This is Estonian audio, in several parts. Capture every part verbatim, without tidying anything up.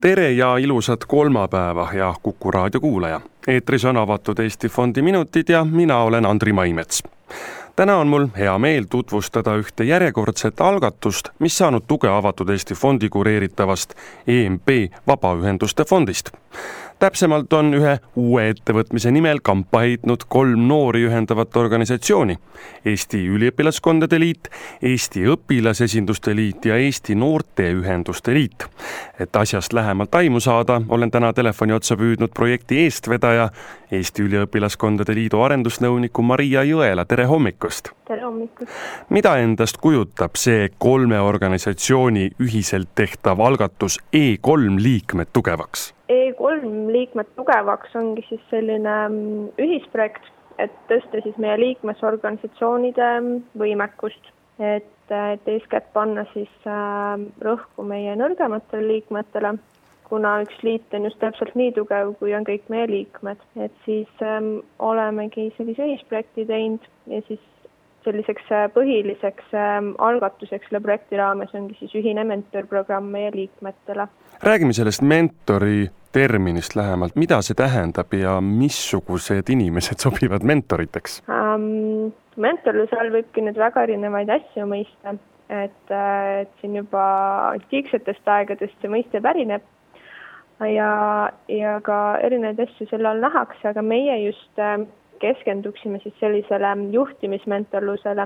Tere ja ilusat kolmapäeva ja Kuku raadio kuulaja. Eetris on avatud Eesti Fondi minutid ja mina olen Andri Maimets. Täna on mul hea meel tutvustada ühte järjekordset algatust, mis saanud tuge avatud Eesti Fondi kureeritavast E M P Vabaühenduste Fondist. Täpsemalt on ühe uue ettevõtmise nimel kampa heitnud kolm noori ühendavat organisatsiooni: Eesti Üliõpilaskondade Liit, Eesti Õpilasesinduste Liit ja Eesti Noorteühenduste Liit. Et asjast lähemalt aimu saada, olen täna telefoni otsa püüdnud projekti eestvedaja, Eesti Üliõpilaskondade Liidu arendusnõuniku Maria Jõela. Tere hommikust! Tere hommikust! Mida endast kujutab see kolme organisatsiooni ühiselt tehtav algatus E kolm liikmed tugevaks? E kolm liikmed tugevaks ongi siis selline ühisprojekt, et tõsta siis meie liikmesorganisatsioonide võimekust, et, et eeskätt panna siis rõhku meie nõrgematele liikmetele, kuna üks liit on just täpselt nii tugev, kui on kõik meie liikmed. Et siis ähm, olemegi sellise ühisprojekti teinud ja siis selliseks põhiliseks ähm, algatuseks selle projekti raames ongi siis ühine mentorprogramm meie liikmetele. Räägime sellest mentori terminist lähemalt. Mida see tähendab ja missugused inimesed sobivad mentoriteks? Ähm, mentorluse all võibki nüüd väga erinevaid asju mõista, et, et siin juba antiiksetest aegadest see mõiste pärineb ja, ja ka erinevaid asju selle all nähakse, aga meie just äh, keskenduksime siis sellisele juhtimismentorlusele,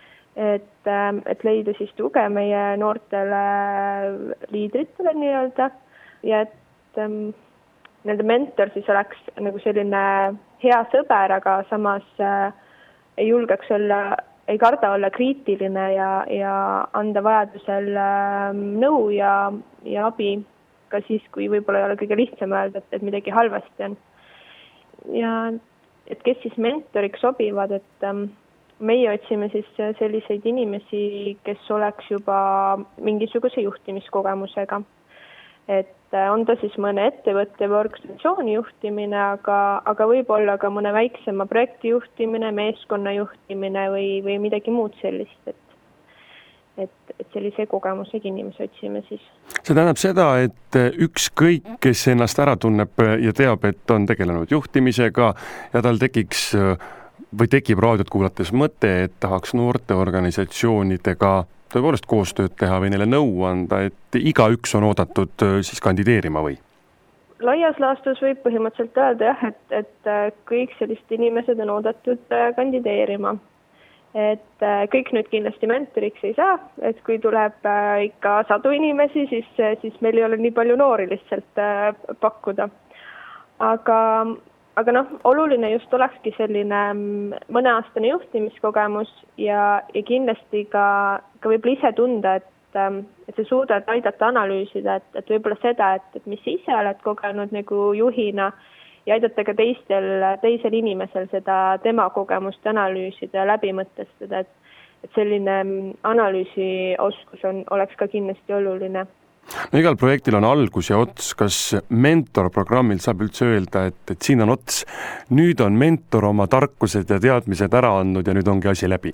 et, et leida siis tuge meie noortele liidritele nii-öelda ja et ähm, nende mentor siis oleks nagu selline hea sõber, aga samas äh, ei julgeks olla, ei karda olla kriitiline ja, ja anda vajadusel äh, nõu ja, ja abi ka siis, kui võib-olla ei ole kõige lihtsam öelda, et, et midagi halvasti on. Ja et kes siis mentoriks sobivad, et ähm, meie otsime siis selliseid inimesi, kes oleks juba mingisuguse juhtimiskogemusega. Et on ta siis mõne ettevõtte või organisatsiooni juhtimine, aga, aga võib-olla ka mõne väiksema projekti juhtimine, meeskonna juhtimine või, või midagi muud sellist, et Et, et sellise kogemusega inimesi otsime siis. See tähendab seda, et ükskõik, kes ennast ära tunneb ja teab, et on tegelenud juhtimisega ja tal tekiks või tekib raadiot kuulates mõte, et tahaks noorteorganisatsioonidega tõepoolest koostööd teha või neile nõu anda, et igaüks on oodatud siis kandideerima või? Laias laastus võib põhimõtteliselt öelda jah, et, et kõik sellised inimesed on oodatud kandideerima. Et kõik nüüd kindlasti mentoriks ei saa, et kui tuleb ikka sadu inimesi, siis, siis meil ei ole nii palju noori lihtsalt pakkuda. Aga, aga noh, oluline just olekski selline mõneaastane juhtimiskogemus ja, ja kindlasti ka, ka võib-olla ise tunda, et, et sa suudad aidata analüüsida, et, et võib-olla seda, et, et mis ise oled kogenud nagu juhina, ja aidata ka teistel, teisel inimesel seda tema kogemust analüüsida ja läbi mõtestada, et, et selline analüüsioskus on, oleks ka kindlasti oluline. No igal projektil on algus ja ots. Kas mentorprogrammil saab üldse öelda, et, et siin on ots, nüüd on mentor oma tarkused ja teadmised ära andnud ja nüüd ongi asi läbi?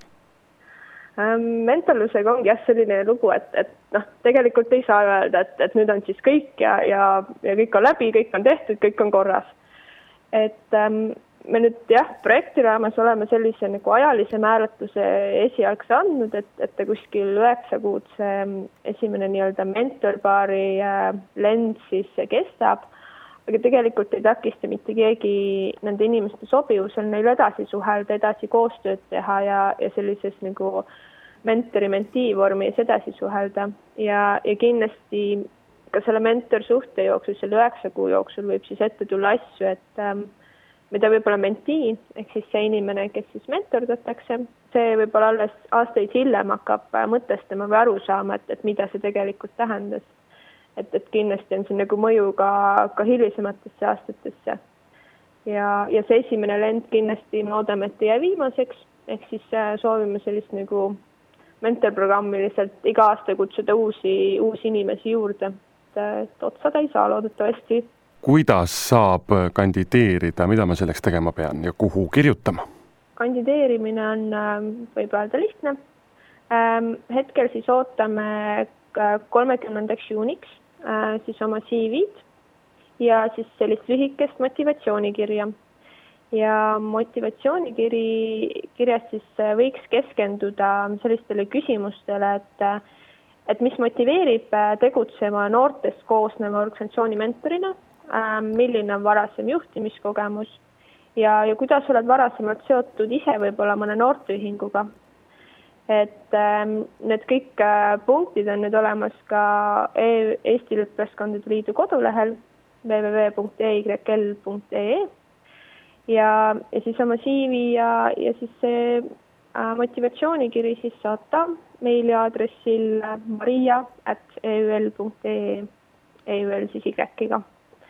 Mentorlusega ongi jah selline lugu, et, et noh, tegelikult ei saa öelda, et, et nüüd on siis kõik ja, ja, ja kõik on läbi, kõik on tehtud, kõik on korras. Et ähm, me nüüd jah, projekti raames oleme sellise nagu ajalise määratluse esialgse andnud, et, et ta kuskil üheksa kuud see esimene nii-öelda mentorpaari äh, lend siis kestab, aga tegelikult ei takista mitte keegi nende inimeste sobivusel neil edasi suhelda, edasi koostööd teha ja, ja sellises nagu mentori-mentii vormis edasi suhelda ja, ja kindlasti ka selle mentorsuhte jooksul, selle üheksa kuu jooksul võib siis ette tulla asju, et ähm, mida võib-olla mentii, ehk siis see inimene, kes siis mentordatakse, see võib-olla alles aastaid hiljem hakkab mõtestama või aru saama, et, et mida see tegelikult tähendas. Et, et kindlasti on see nagu mõju ka, ka hilisematesse aastatesse. Ja, ja see esimene lend kindlasti me oodame, et jää viimaseks, ehk siis soovime sellist nagu mentorprogrammi lihtsalt iga aasta kutsuda uusi, uusi inimesi juurde. Et otsada ei saa loodetavasti. Kuidas saab kandideerida, mida ma selleks tegema pean ja kuhu kirjutama? Kandideerimine on võib öelda lihtne. Hetkel siis ootame kolmekümnendaks juuniks siis oma C V-d ja siis sellist lühikest motivatsioonikirja. Ja motivatsioonikiri, kirjas siis võiks keskenduda sellistele küsimustele, et, et mis motiveerib tegutsema noortest koosneva organisatsiooni mentorina, milline on varasem juhtimiskogemus ja, ja kuidas oled varasemalt seotud ise võib-olla mõne noorteühinguga. Et need kõik punktid on nüüd olemas ka Eesti Üliõpilaskondade Liidu kodulehel w w w punkt e y l punkt e e ja, ja siis oma C V ja, ja siis see motivatsioonikiri siis saata meiliaadressil maria at e u l punkt e e, E U L siis Y-ga.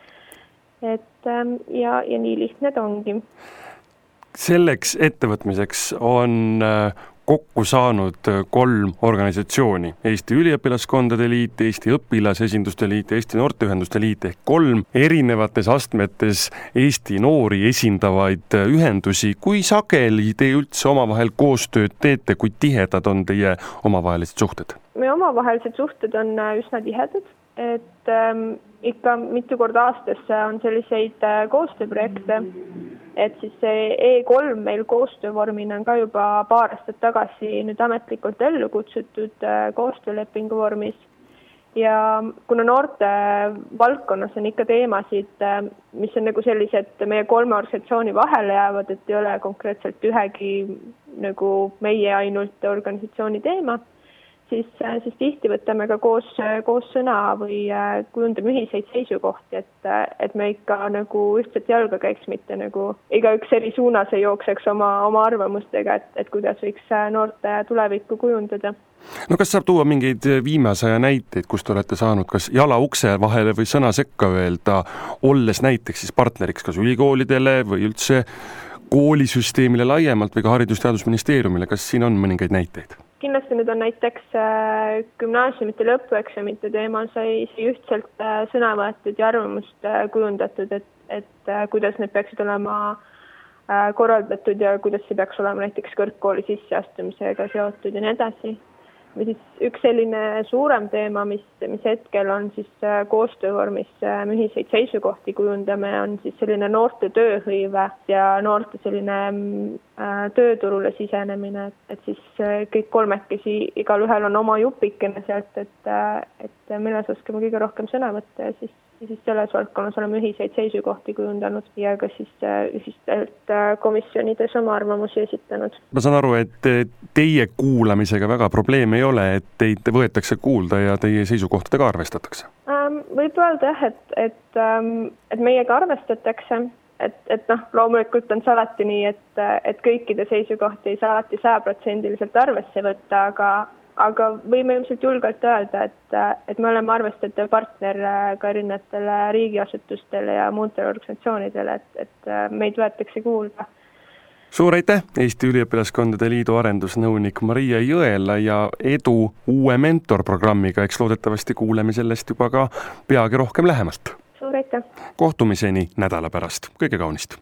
Et ja, ja nii lihtne ta ongi. Selleks ettevõtmiseks on kokku saanud kolm organisatsiooni. Eesti Üliõpilaskondade Liit, Eesti Õpilasesinduste Liit ja Eesti Noorteühenduste Liit ehk kolm erinevates astmetes Eesti noori esindavaid ühendusi. Kui sageli te üldse omavahel koostööd teete, kui tihedad on teie omavahelised suhted? Me omavahelised suhted on üsna tihedad, et ähm, ikka mitu korda aastas on selliseid äh, koostööprojekte, et siis see E kolm meil koostöövormina on ka juba paar aastat tagasi nüüd ametlikult ellu kutsutud äh, koostöölepingu vormis. Ja kuna noorte valdkonnas on ikka teemasid, äh, mis on nagu sellised meie kolme organisatsiooni vahele jäävad, et ei ole konkreetselt ühegi nagu meie ainult organisatsiooni teema, Siis, siis tihti võtame ka koos, koos sõna või kujundame ühiseid seisukohti, et, et me ikka nagu ühtset jalga käiks, mitte nagu iga üks eri suunas ei jookseks oma, oma arvamustega, et, et kuidas võiks noorte tulevikku kujundada. No kas saab tuua mingeid viimase näiteid, kus te olete saanud kas jala ukse vahele või sõna sekka öelda, olles näiteks siis partneriks kas ülikoolidele või üldse koolisüsteemile laiemalt või ka Haridus-Teadusministeeriumile, kas siin on mõningaid näiteid? Kindlasti nüüd on näiteks gümnaasiumite lõpueksamite teemal sai ühtselt sõna võetud ja arvamust kujundatud, et, et kuidas need peaksid olema korraldatud ja kuidas see peaks olema näiteks kõrgkooli sisseastumisega seotud ja nii edasi. Või siis üks selline suurem teema, mis, mis hetkel on siis koostöövormis ühiseid seisukohti kujundame, on siis selline noorte tööhõive ja noorte selline tööturule sisenemine, et siis kõik kolmekesi, igal ühel on oma jupikene sealt, et, et milles oskame kõige rohkem sõna võtta ja siis, siis selles valdkonnas oleme ühiseid seisukohti kujundanud ja ka siis ühistelt komisjonides oma arvamusi esitanud. Ma saan aru, et teie kuulamisega väga probleeme ei ole, et teid võetakse kuulda ja teie seisukohtadega arvestatakse? Võib öelda jah, et, et, et meiega arvestatakse, et, et noh, loomulikult on see alati nii, et, et kõikide seisukohti ei saa alati sajaprotsendiliselt arvesse võtta, aga, aga võime ilmselt julgelt öelda, et, et me oleme arvestatav partner ka erinevatele riigiasutustele ja muudele organisatsioonidele, et, et meid võetakse kuulda. Suur aitäh, Eesti Üliõpilaskondade Liidu arendusnõunik Maria Jõela ja edu uue mentorprogrammiga, eks loodetavasti kuuleme sellest juba ka peagi rohkem lähemalt. Suur aitäh! Kohtumiseni nädala pärast, kõige kaunist!